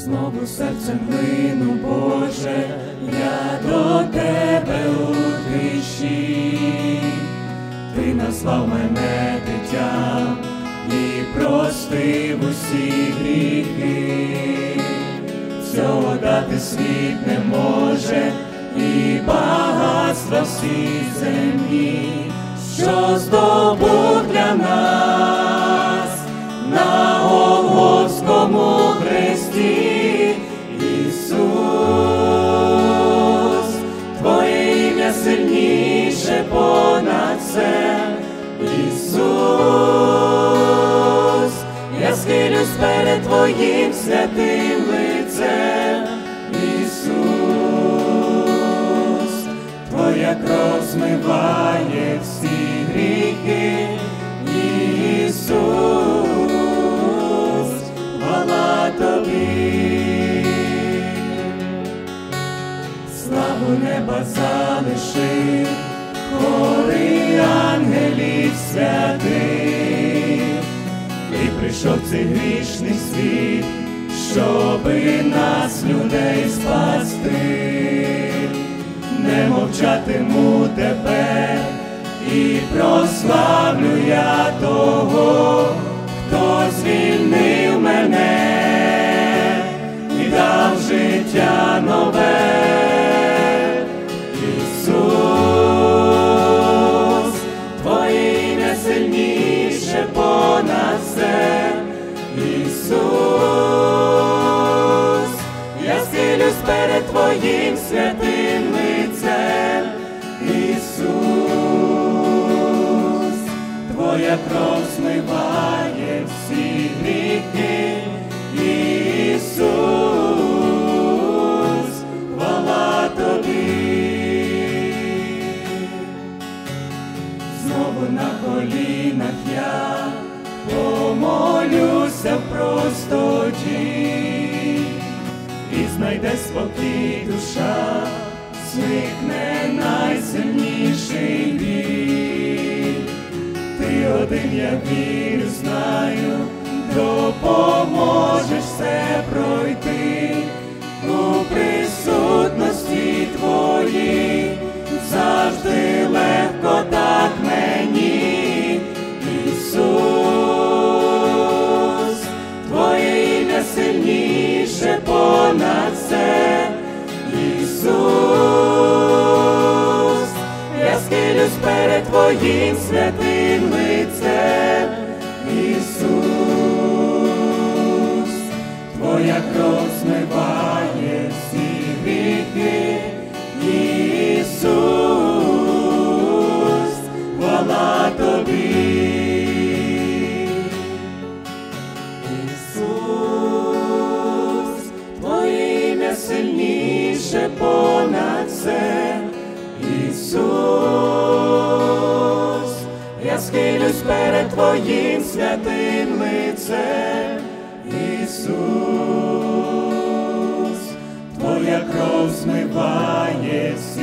Знову серцем лину, Боже, я до Тебе у тиші. Ти назвав мене дитям і простив усі гріхи. Цього дати світ не може, і багатства всі землі, що здобув для нас на Голгофському хресті. Ісус, Твоє ім'я сильніше понад все. Ісус, я схилюсь перед Твоїм святим лицем. Ісус, Твоя кров змиває всі гріхи. Ісус, хвала Тобі. Славу неба залишив, хори ангелів святих, і прийшов цей грішний світ, щоби нас, людей, спасти. Не мовчатиму тепер, і прославлю я того, хто звільнив мене і дав життя нове. Ісус, Твоє ім'я сильніше понад все. Ісус, я схилюсь перед Твоїм святим лицем. Ісус, Твоя кров змиває всі гріхи. Ісус, хвала Тобі. Знову на колінах я помолюся в простоті, і знайде спокій душа, зникне найсильніший біль. Ти один, я вірю, знаю, допоможеш все пройти. У присутності Твоїй завжди легко так мені. Ісус, Твоє ім'я сильніше понад все. Ісус, я схилюсь перед Твоїм святим лицем. Ісус, Твоя кров змиває всі гріхи. Ісус, хвала Тобі. Ісус, Твоє ім'я сильніше понад все. Ісус, я схилюсь перед Твоїм святим лицем. Ісус, Твоя кров змиває